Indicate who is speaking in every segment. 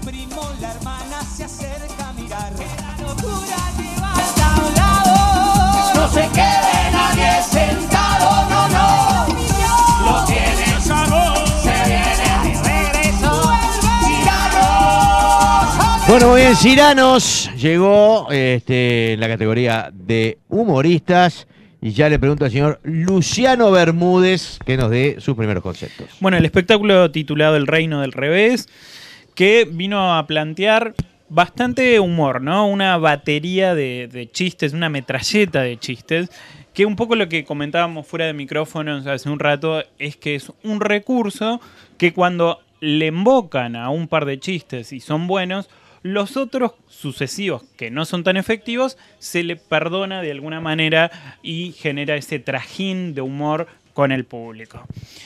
Speaker 1: primo, la hermana se acerca a mirar. Que la locura lleva al tablado. No se quede nadie sentado, no, no. Lo tiene sabor. Se viene de regreso. Ciranos.
Speaker 2: Bueno, muy bien, Ciranos llegó en la categoría de humoristas. Y ya le pregunto al señor Luciano Bermúdez que nos dé sus primeros conceptos.
Speaker 3: Bueno, el espectáculo titulado El Reino del Revés, que vino a plantear bastante humor, ¿no? Una batería de chistes, una metralleta de chistes, que un poco lo que comentábamos fuera de micrófonos hace un rato es que es un recurso que cuando le invocan a un par de chistes y son buenos, los otros sucesivos que no son tan efectivos se le perdona de alguna manera y genera ese trajín de humor con el público.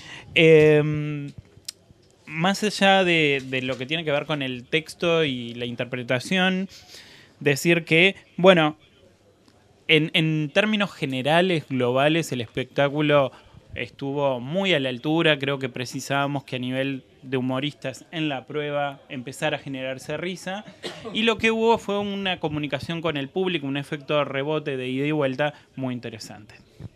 Speaker 3: Más allá de lo que tiene que ver con el texto y la interpretación, decir que, bueno, en términos generales, globales, el espectáculo estuvo muy a la altura. Creo que precisábamos que a nivel de humoristas en la prueba empezara a generarse risa, y lo que hubo fue una comunicación con el público, un efecto de rebote de ida y vuelta muy interesante.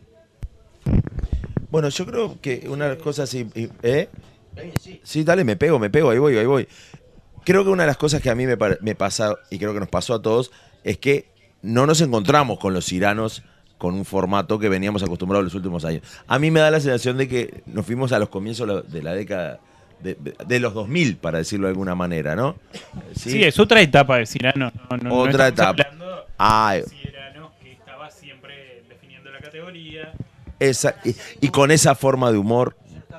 Speaker 4: Bueno, yo creo que una de las cosas... Sí, dale, me pego, ahí voy. Creo que una de las cosas que a mí me pasa, y creo que nos pasó a todos, es que no nos encontramos con los Ciranos con un formato que veníamos acostumbrados los últimos años. A mí me da la sensación de que nos fuimos a los comienzos de la década de los 2000, para decirlo de alguna manera, ¿no?
Speaker 3: Sí, es otra etapa de Ciranos.
Speaker 4: Otra etapa.
Speaker 3: Hablando de Ciranos que estaba siempre definiendo la categoría.
Speaker 4: Y con esa forma de humor.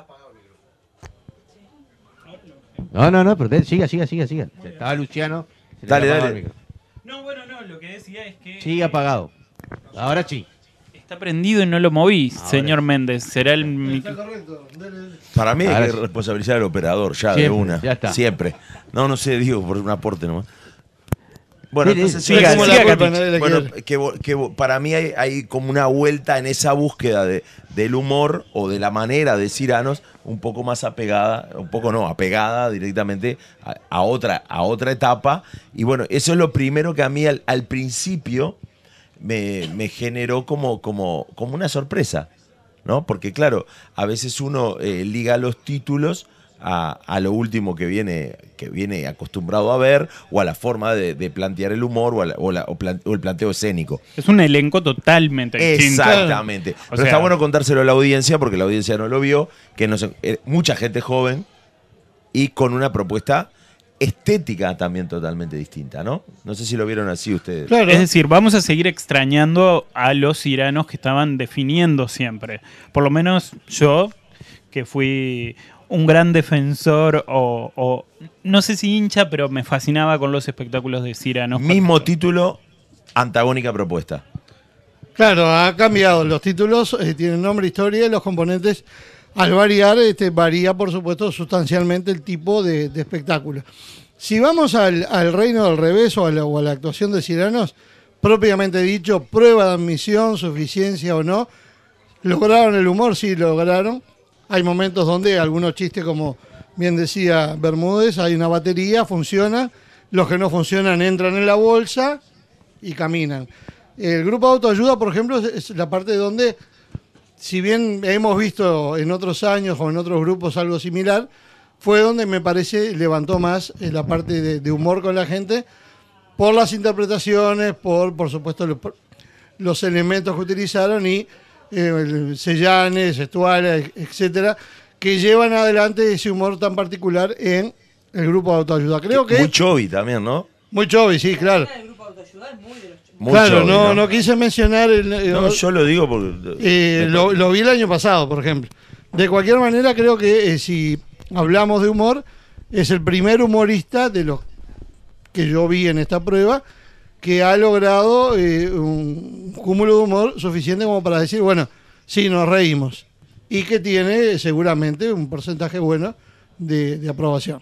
Speaker 2: No, pero siga. Estaba Luciano.
Speaker 4: Dale.
Speaker 3: Lo que decía es que...
Speaker 2: Sigue apagado. Ahora sí.
Speaker 3: Está prendido y no lo moví, señor Méndez. Será el...
Speaker 4: Para mí hay que responsabilizar al operador, siempre, de una.
Speaker 2: Ya está.
Speaker 4: Siempre. No sé, digo, por un aporte nomás. Bueno, entonces
Speaker 3: siga,
Speaker 4: que para mí hay como una vuelta en esa búsqueda del humor o de la manera de Ciranos un poco más apegada directamente a otra etapa. Y bueno, eso es lo primero que a mí al principio me generó como una sorpresa, ¿no? Porque claro, a veces uno liga los títulos a lo último que viene acostumbrado a ver, o a la forma de plantear el humor o el planteo escénico.
Speaker 3: Es un elenco totalmente distinto.
Speaker 4: Exactamente. Pero está bueno contárselo a la audiencia, porque la audiencia no lo vio, que mucha gente joven y con una propuesta estética también totalmente distinta, ¿no? No sé si lo vieron así ustedes.
Speaker 3: Claro. Es decir, vamos a seguir extrañando a los Ciranos que estaban definiendo siempre. Por lo menos yo, que fui un gran defensor o no sé si hincha, pero me fascinaba con los espectáculos de Ciranos.
Speaker 4: Mismo título, antagónica propuesta.
Speaker 5: Claro, ha cambiado los títulos, tienen nombre, historia, y los componentes, al variar, varía por supuesto sustancialmente el tipo de espectáculo. Si vamos al Reino del Revés o a la actuación de Ciranos, propiamente dicho, prueba de admisión, suficiencia o no, ¿lograron el humor? Sí, lograron. Hay momentos donde algunos chistes, como bien decía Bermúdez, hay una batería, funciona, los que no funcionan entran en la bolsa y caminan. El grupo de autoayuda, por ejemplo, es la parte donde, si bien hemos visto en otros años o en otros grupos algo similar, fue donde me parece levantó más la parte de humor con la gente, por las interpretaciones, por supuesto los elementos que utilizaron y sellanes, gestuales, etcétera, que llevan adelante ese humor tan particular en el grupo de autoayuda. Creo que
Speaker 4: muy chovi también, ¿no?
Speaker 5: Muy chovi, sí, claro.
Speaker 6: El grupo de autoayuda es muy de los
Speaker 4: Muy
Speaker 5: claro,
Speaker 4: chovi,
Speaker 5: no quise mencionar
Speaker 4: no, yo lo digo porque
Speaker 5: lo vi el año pasado, por ejemplo. De cualquier manera, creo que si hablamos de humor, es el primer humorista de los que yo vi en esta prueba que ha logrado un cúmulo de humor suficiente como para decir, bueno, sí, nos reímos. Y que tiene seguramente un porcentaje bueno de aprobación.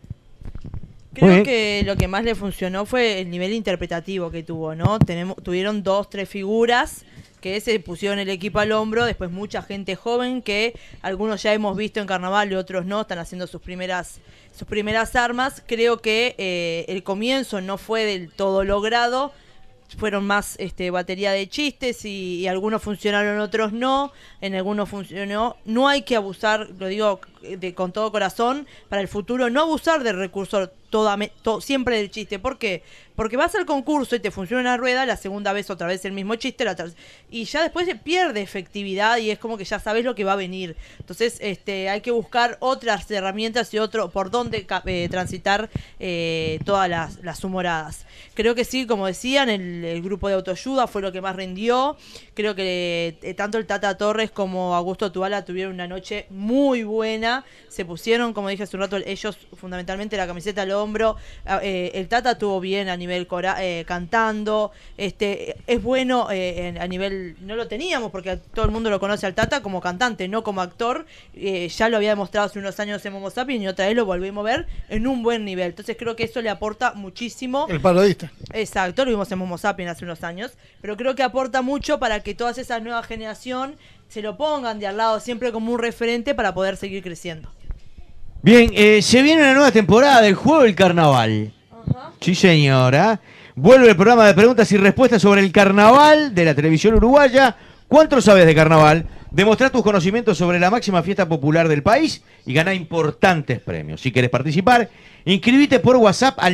Speaker 6: Creo que lo que más le funcionó fue el nivel interpretativo que tuvo, ¿no? Tuvieron 2, 3 figuras que se pusieron el equipo al hombro, después mucha gente joven que algunos ya hemos visto en carnaval y otros no, están haciendo sus primeras armas. Creo que el comienzo no fue del todo logrado, fueron más batería de chistes y algunos funcionaron, otros no, en algunos funcionó. No hay que abusar, lo digo con todo corazón, para el futuro, no abusar del recurso siempre del chiste. ¿Por qué? Porque vas al concurso y te funciona una rueda, la segunda vez otra vez el mismo chiste, y ya después se pierde efectividad y es como que ya sabes lo que va a venir. Entonces hay que buscar otras herramientas y por dónde transitar todas las humoradas. Creo que sí, como decían, el grupo de autoayuda fue lo que más rindió. Creo que tanto el Tata Torres como Augusto Tubala tuvieron una noche muy buena. Se pusieron, como dije hace un rato, ellos fundamentalmente la camiseta al hombro. El Tata estuvo bien a nivel cantando. Es bueno a nivel, no lo teníamos porque todo el mundo lo conoce al Tata como cantante, no como actor. Ya lo había demostrado hace unos años en Momo Sapiens y otra vez lo volvimos a ver en un buen nivel. Entonces creo que eso le aporta muchísimo.
Speaker 5: El parodista.
Speaker 6: Exacto, lo vimos en Momo Sapiens hace unos años, pero creo que aporta mucho para que todas esas nuevas generación se lo pongan de al lado siempre como un referente para poder seguir creciendo.
Speaker 2: Bien, se viene una nueva temporada del Juego del Carnaval.
Speaker 6: Ajá.
Speaker 2: Sí, señora. Vuelve el programa de preguntas y respuestas sobre el carnaval de la televisión uruguaya. ¿Cuánto sabes de carnaval? Demostrá tus conocimientos sobre la máxima fiesta popular del país y ganá importantes premios. Si querés participar, inscribite por WhatsApp al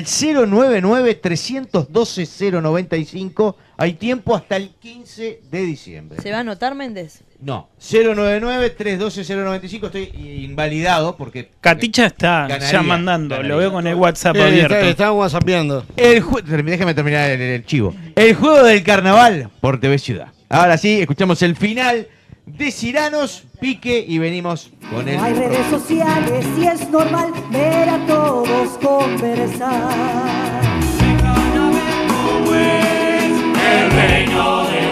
Speaker 2: 099-312-095. Hay tiempo hasta el 15 de diciembre.
Speaker 6: ¿Se va a anotar, Méndez?
Speaker 2: No, 099-312-095. Estoy invalidado porque...
Speaker 3: Caticha está ya mandando, lo veo con el WhatsApp abierto.
Speaker 5: Está whatsappeando.
Speaker 2: Déjame terminar el chivo. El Juego del Carnaval por TV Ciudad. Ahora sí, escuchamos el final de Ciranos, Pique y venimos con el...
Speaker 7: No hay redes sociales y es normal ver a todos conversar.
Speaker 1: Dejan a ver cómo es el reino de